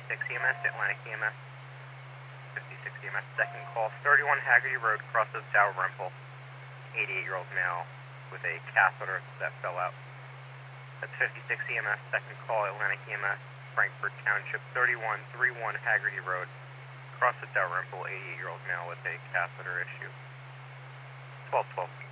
56 EMS, Atlantic EMS. 56 EMS, second call, 31 Haggerty Road, crosses Dalrymple. 88-year-old male with a catheter that fell out. That's 56 EMS, second call, Atlantic EMS, Frankfort Township, 3131 Haggerty Road, crosses Dalrymple, 88-year-old male with a catheter issue. 1212.